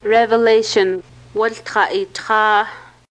Revelation waltra itra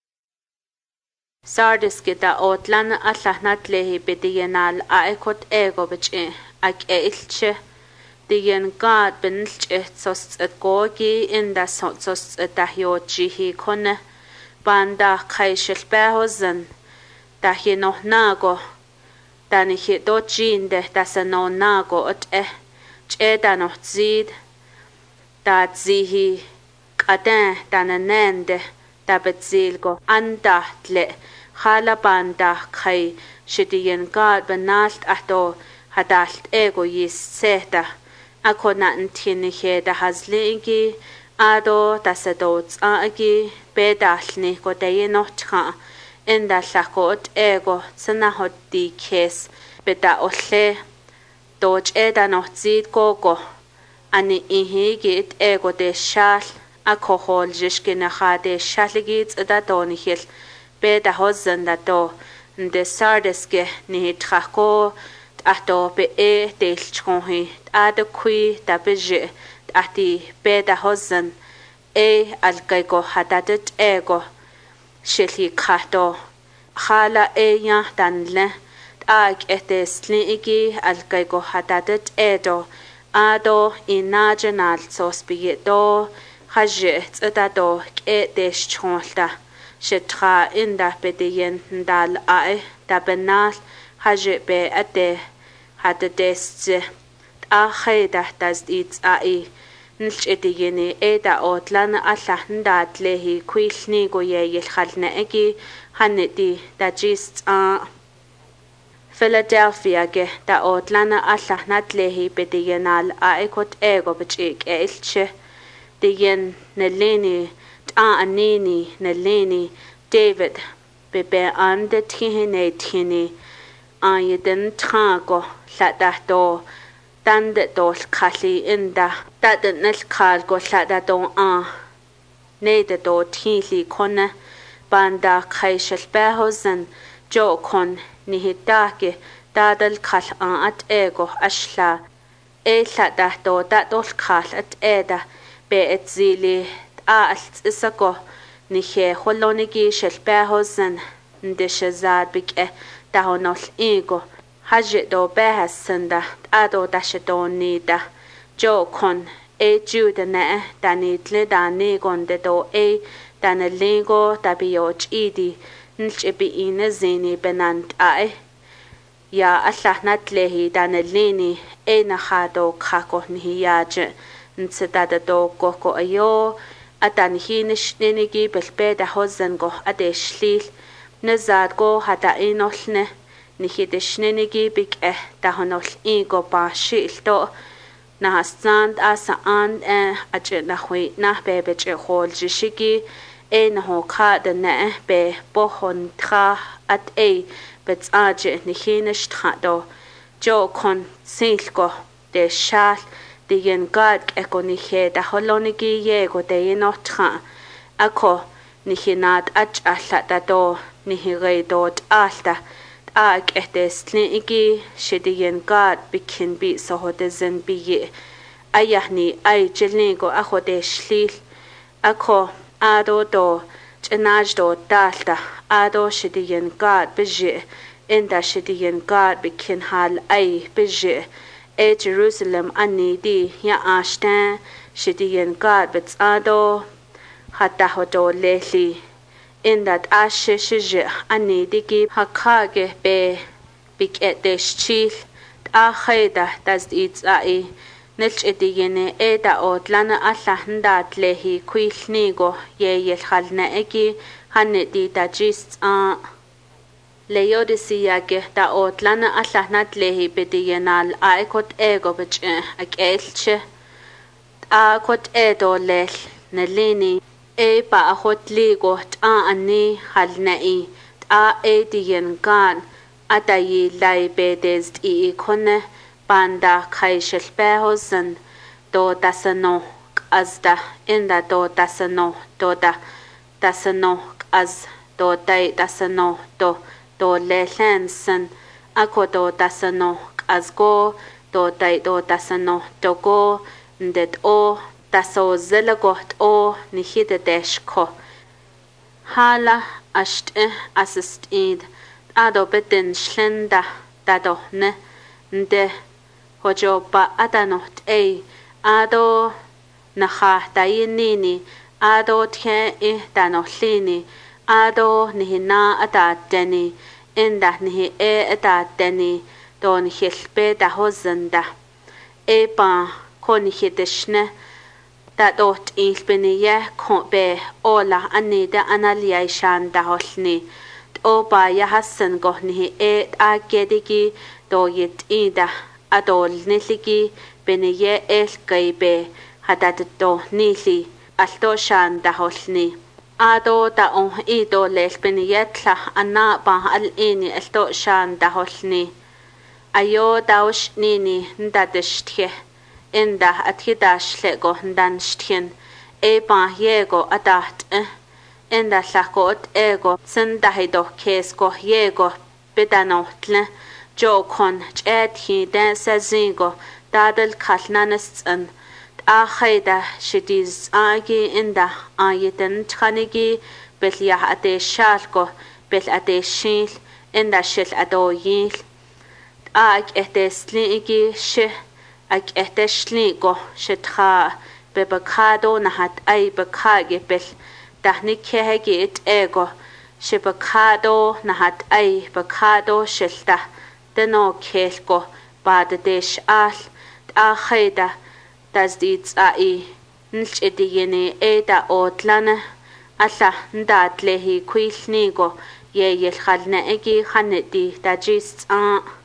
Sardis kita otlan allahnat lehi bediyenal aekot ego biche ak eilche diyen God benilche sos gogi inda sos dahyochi kone banda kaishel behozen dahi no nago dani hi dojin de dasano nago ot cheda no zid da zihi qadan dananende da betzilgo anda tle Hala banda kai shidiyen God benalt ahto hadalt ego yis seta ako na ntini da hazlingi ado tasedot agi bedalni ko dayenotka enda lakot ego sanahot di kes beda olle doj eda notzid gogo ani ihigit ego de shal ako hol jishkina khade shaligit da donihil Beda hozen da do de sardeske ni trako ato be del chonhi ada kui da beje ati beda hozen alkaigo hadadet ego sheli khato khala ya danle ag etesli igi alkaigo hadadet edo ado inagenal sosbi do haje tsada ke desh chonta Shetra inda bediyen dal da benal haje be ade hade destje khayda tasdit nilchediyeni eda otlan allahanda tlehi kwilni go yel khalna egi haneti da jist Philadelphia ge da otlan allahna tlehi bediyenal aekot ego bichik elche diyen neleni anini neleni David bebe ande tihini ayeden trago ladahdo dande dol khali inda daden nel khal go ladado nede do tili kone banda khaishel behozen jo kon nihidake dadal khal at ego ashla ladahdo dadol khal at eda be etzili alt isako nihe holonigi shelbehozen ndeshazad bike dahonol ego haje do behasenda ado dashedoni da jo kon jude ne danitle dani gonde do danelego tabiyoch idi nilchebi ine zini benant ya allahnat lehi danelini na khado khako nihiyaje ntseda do koko ayo Atan hinish ninigi belbeda hozen go adeshlil nazad go hada inolne nihidish ninigi big dahonol ego ba shilto na stand asa and ajna hui na bebech hol jishigi na ho kha de ne be bohon tra at bet aje nihinish thado jo kon silko de shal Diyen God eko nihe da holonigi yego de inotra ako nihinat alta do nihire dot alta ag etestligi shidiyen God bikin bi sohodezen biye ayahni ay jelnigo ahode shlil ako ado do chenaj do dalta ado shidiyen God bije inda shidiyen God bikin hal ay bije Jerusalem anidi ya ashtan shidiyen God betsado hatta hodo lehli indat ashe shije anidi gi hakage be big eteshchil khayda tasdit nilch ediyene eda otlana allahanda lehi kwilnigo yel khalna egi hanedi tajist Leodicea ge da otlana allahnat lehi bediyenal aekot ego biche akelche akot edo lel nelini ba ahot ligo ani halnai diyen gan atayi lai bedes kone banda kaishel behozen do dasano azda inda do dasano do da dasano az do dai dasano do lehensen ako do dasano azgo do dai do dasano dogo ndet taso zelagot o nihide deshko. Hala asht assist id ado betin shlenda dado ne nde hojoba adanot ado naha dayinini ado tke danolini ado nihina adateni inda nihi adateni don hilbe da hozenda ba konihideshne da dot ilbeniye konbe ola anida analia shan da holni o ba ya hasan gohni agedigi do yit ida adol niligi beniye el kaibe hadat do nili alto shan da holni ado da on ido lel beniye tla anna ba al ini alto shan da holni ayo daush nini ndadeshtye inda athidash lego ndanstyen ba yego adat inda lakot ego sendahido kesko yego bedanotle jokon chethi den sazingo dadel kalnanesn akhayda shidiz agi inda ayeten tkanigi belya ate shalko bel ate shil inda shil adoyil ag eteslingi she ag eteshligo shetha bebakado nahat ay bakage bel tahni kehegit ego shebakado nahat ay bakado shelta deno kelko badesh al akhayda tazdits ai nchediyene eda otlana alla ndadlehi kwilnigo ye yelkhalna egi khanedi tajis